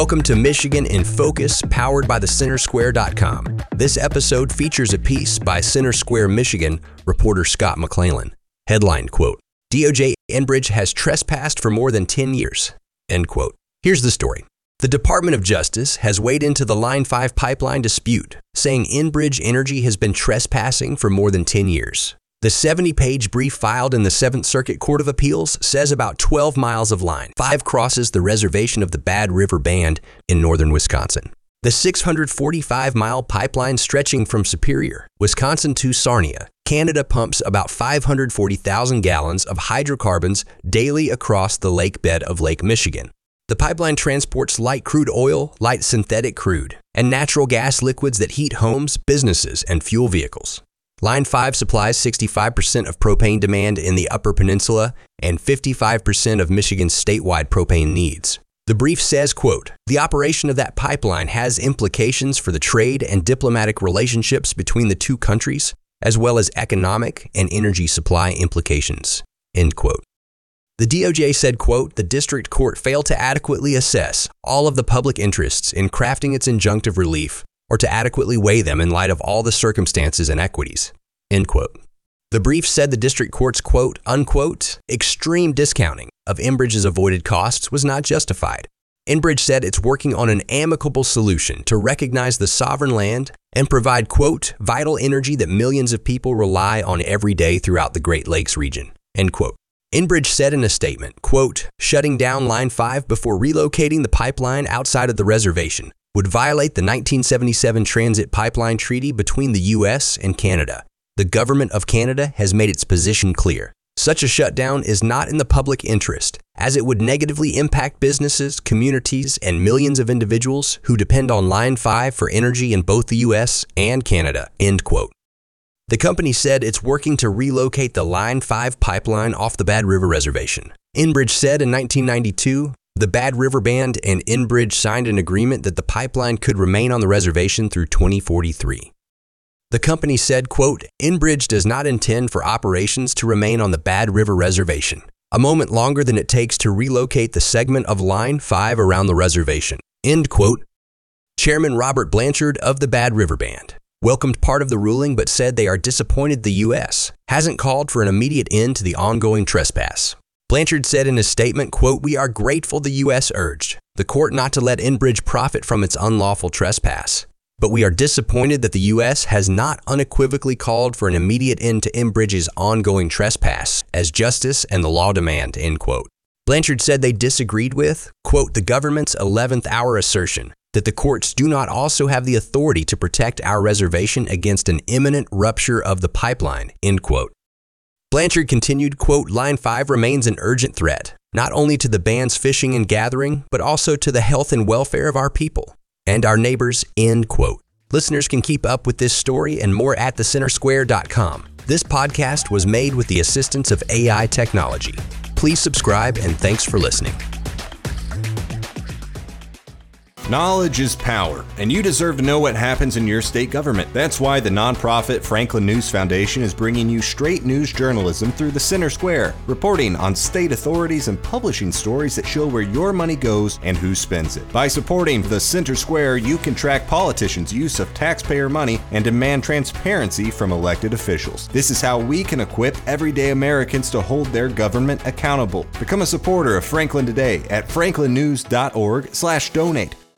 Welcome to Michigan in Focus, powered by thecentersquare.com. This episode features a piece by Center Square, Michigan reporter Scott McClellan. Headline, quote, DOJ Enbridge has trespassed for more than 10 years, end quote. Here's the story. The Department of Justice has weighed into the Line 5 pipeline dispute, saying Enbridge Energy has been trespassing for more than 10 years. The 70-page brief filed in the 7th Circuit Court of Appeals says about 12 miles of Line 5 crosses the reservation of the Bad River Band in northern Wisconsin. The 645-mile pipeline stretching from Superior, Wisconsin to Sarnia, Canada pumps about 540,000 gallons of hydrocarbons daily across the lake bed of Lake Michigan. The pipeline transports light crude oil, light synthetic crude, and natural gas liquids that heat homes, businesses, and fuel vehicles. Line 5 supplies 65% of propane demand in the Upper Peninsula and 55% of Michigan's statewide propane needs. The brief says, quote, the operation of that pipeline has implications for the trade and diplomatic relationships between the two countries, as well as economic and energy supply implications, end quote. The DOJ said, quote, the district court failed to adequately assess all of the public interests in crafting its injunctive relief or to adequately weigh them in light of all the circumstances and equities, end quote. The brief said the district court's quote, unquote, extreme discounting of Enbridge's avoided costs was not justified. Enbridge said it's working on an amicable solution to recognize the sovereign land and provide, quote, vital energy that millions of people rely on every day throughout the Great Lakes region, end quote. Enbridge said in a statement, quote, shutting down Line 5 before relocating the pipeline outside of the reservation would violate the 1977 Transit Pipeline Treaty between the U.S. and Canada. The government of Canada has made its position clear. Such a shutdown is not in the public interest, as it would negatively impact businesses, communities, and millions of individuals who depend on Line 5 for energy in both the U.S. and Canada, end quote. The company said it's working to relocate the Line 5 pipeline off the Bad River Reservation. Enbridge said in 1992, the Bad River Band and Enbridge signed an agreement that the pipeline could remain on the reservation through 2043. The company said, quote, Enbridge does not intend for operations to remain on the Bad River Reservation a moment longer than it takes to relocate the segment of Line 5 around the reservation, end quote. Chairman Robert Blanchard of the Bad River Band welcomed part of the ruling but said they are disappointed the U.S. hasn't called for an immediate end to the ongoing trespass. Blanchard said in his statement, quote, we are grateful the U.S. urged the court not to let Enbridge profit from its unlawful trespass, but we are disappointed that the U.S. has not unequivocally called for an immediate end to Enbridge's ongoing trespass as justice and the law demand, end quote. Blanchard said they disagreed with, quote, the government's 11th hour assertion that the courts do not also have the authority to protect our reservation against an imminent rupture of the pipeline, end quote. Blanchard continued, quote, Line 5 remains an urgent threat, not only to the band's fishing and gathering, but also to the health and welfare of our people and our neighbors, end quote. Listeners can keep up with this story and more at thecentersquare.com. This podcast was made with the assistance of AI technology. Please subscribe and thanks for listening. Knowledge is power, and you deserve to know what happens in your state government. That's why the nonprofit Franklin News Foundation is bringing you straight news journalism through the Center Square, reporting on state authorities and publishing stories that show where your money goes and who spends it. By supporting the Center Square, you can track politicians' use of taxpayer money and demand transparency from elected officials. This is how we can equip everyday Americans to hold their government accountable. Become a supporter of Franklin today at franklinnews.org/donate.